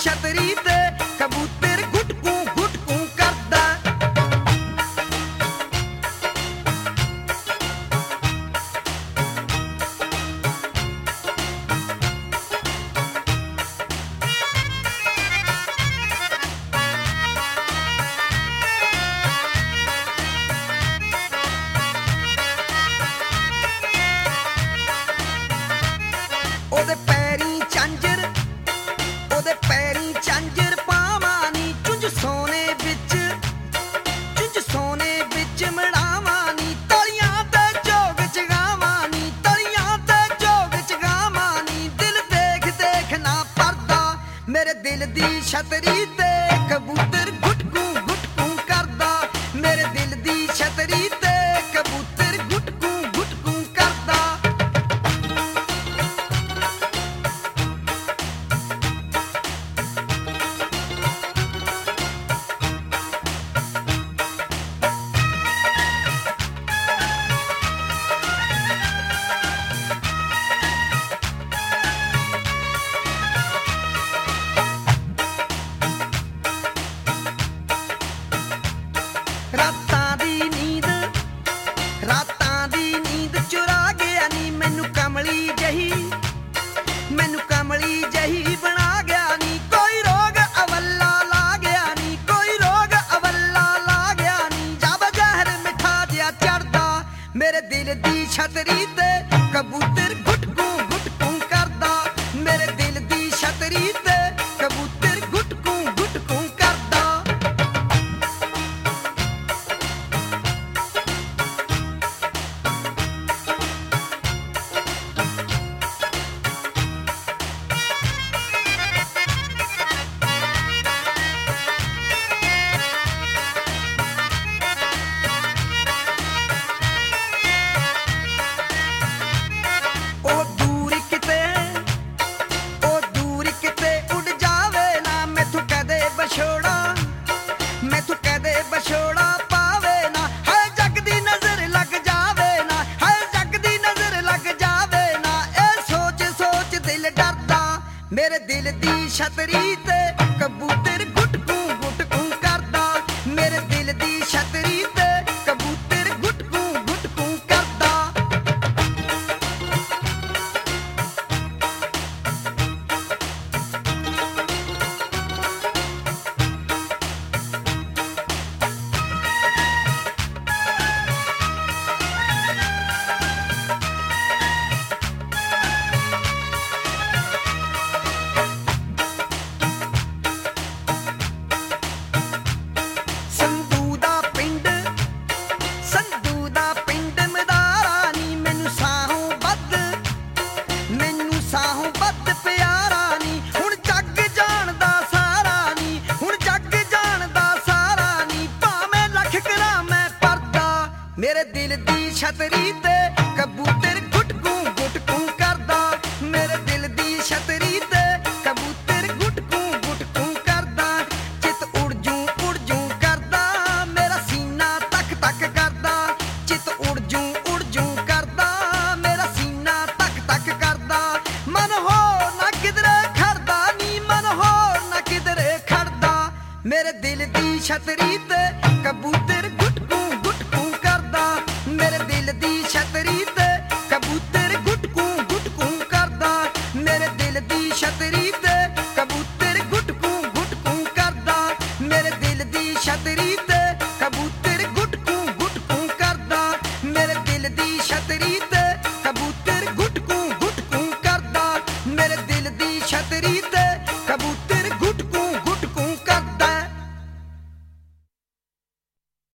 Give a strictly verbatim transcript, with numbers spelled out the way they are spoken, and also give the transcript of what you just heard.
ਛਤਰੀ ਤੇ ਕਬੂਤਰ ਗੁਟਕੂ ਗੁਟਕੂ ਕਰਦਾ। ਉਹਦੇ ਪੈਰੀਂ ਝਾਂਜਰ ਉਹਦੇ ਪੈਰੀਂ ਝਾਂਜਰ ਪਾਵਾਂ ਨੀ ਚੁੰਝ ਸੋਨੇ ਵਿੱਚ ਚੁੰਝ ਸੋਨੇ ਵਿੱਚ ਮੜਾਵਾਂ ਨੀ ਤਲੀਆਂ ਤੇ ਜੋਗ ਜਗਾਵਾਂ ਨੀ ਤਲੀਆਂ ਤੇ ਜੋਗ ਜਗਾਵਾਂ ਨੀ ਦਿਲ ਦੇਖ ਦੇਖ ਨਾ ਪਰਦਾ ਮੇਰੇ ਦਿਲ ਦੀ ਛਤਰੀ ਤੇ ਕਬੂਤਰ ਗੁਟਕੂ ਗੁਟਕੂ ਕਰਦਾ। ਮੇਰੇ ਦਿਲ ਦੀ ਛਤਰੀ ਤੇ ਕਬੂਤਰ ਗੁਟਕੂ ਗੁਟਕੂ ਕਰਦਾ। ਰਾਤਾਂ ਦੀ ਨੀਂਦ ਰਾਤਾਂ ਦੀ ਨੀਂਦ ਚੁਰਾ ਗਿਆ ਨੀ ਮੈਨੂੰ ਕਮਲੀ ਜਹੀ ਮੈਨੂੰ ਕਮਲੀ ਜਹੀ ਬਣਾ ਗਿਆ ਨੀ ਕੋਈ ਰੋਗ ਅਵੱਲਾ ਲਾ ਗਿਆ ਨੀ ਕੋਈ ਰੋਗ ਅਵੱਲਾ ਲਾ ਗਿਆ ਨੀ ਜਬ ਜ਼ਹਿਰ ਮਿੱਠਾ ਜਿਹਾ ਚੜਦਾ ਮੇਰੇ ਦਿਲ ਦੀ ਛਤਰੀ ਤੇ ਕਬੂਤਰ ਗੁਟਕੂ ਗੁਟਕੂ ਕਰਦਾ। ਮੇਰੇ ਦਿਲ ਦੀ ਛਤਰੀ ਤੇ ਕਬੂਤਰ ਗੁਟਕੂ ਗੁਟਕੂ ਕਰਦਾ। ਉਹ ਦੂਰ ਕਿਤੇ ਉਹ ਦੂਰ ਕਿਤੇ ਉੱਡ ਜਾਵੇ ਨਾ ਮੈਥੋਂ ਕਦੇ ਵਿਛੋੜਾ ਮੈਥੋਂ ਕਦੇ ਵਿਛੋੜਾ ਪਾਵੇ ਨਾ ਹਾਏ ਜੱਗ ਦੀ ਨਜ਼ਰ ਲੱਗ ਜਾਵੇ ਨਾ ਹਾਏ ਜੱਗ ਦੀ ਨਜ਼ਰ ਲੱਗ ਜਾਵੇ ਨਾ ਇਹ ਸੋਚ ਸੋਚ ਦਿਲ ਡਰਦਾ। ਮੇਰੇ ਦਿਲ ਦੀ ਛਤਰੀ ਤੇ ਕਬੂਤਰ ਗੁਟਕੂ ਗੁਟਕੂ ਕਰਦਾ। ਮੇਰੇ ਦਿਲ ਦੀ ਛਤਰੀ ਤੇ ਕਬੂਤਰ ਗੁਟਕੂ ਗੁਟਕੂ ਕਰਦਾ। ਸੰਧੂ ਦਾ ਪਿੰਡ ਸੰਧੂ ਦਾ ਪਿੰਡ ਮਦਾਰਾ ਨੀ ਮੈਨੂੰ ਸਾਹੋਂ ਵੱਧ ਮੈਨੂੰ ਸਾਹੋਂ ਵੱਧ ਪਿਆਰਾ ਨੀ ਹੁਣ ਜੱਗ ਜਾਣਦਾ ਸਾਰਾ ਨੀ ਹੁਣ ਜੱਗ ਜਾਣਦਾ ਸਾਰਾ ਨੀ ਭਾਵੇਂ ਲੱਖ ਕਰਾਂ ਮੈਂ ਪਰਦਾ। ਮੇਰੇ ਦਿਲ ਦੀ ਛਤਰੀ ਤੇ ਕਬੂਤਰ ਗੁਟਕੂ ਗੁਟਕੂ ਕਰਦਾ। ਮੇਰੇ ਦਿਲ ਦੀ ਛਤਰੀ ਤੇ ਕਬੂਤਰ ਗੁਟਕੂ ਗੁਟਕੂ ਕਰਦਾ। ਚਿੱਤ ਉੜ ਜੂ ਉੜ ਜੂ ਕਰਦਾ ਮੇਰਾ ਸੀਨਾ ਤੱਕ ਤੱਕ ਕਰਦਾ। ਚਿੱਤ ਉੜ ਜੂ ਉੜ ਜੂ ਕਰਦਾ ਮੇਰਾ ਸੀਨਾ ਤੱਕ ਤੱਕ ਕਰਦਾ। ਮਨ ਹੋਰ ਨਾ ਕਿਧਰੇ ਖੜਦਾ ਨੀ ਮਨ ਹੋਰ ਨਾ ਕਿਧਰੇ ਖੜਦਾ। ਮੇਰੇ ਦਿਲ ਦੀ ਛਤਰੀ ਤੇ ਕਬੂਤਰ ਗੁਟਕੂ ਗੁਟਕੂ ਕਰਦਾ। ਮੇਰੇ ਦਿਲ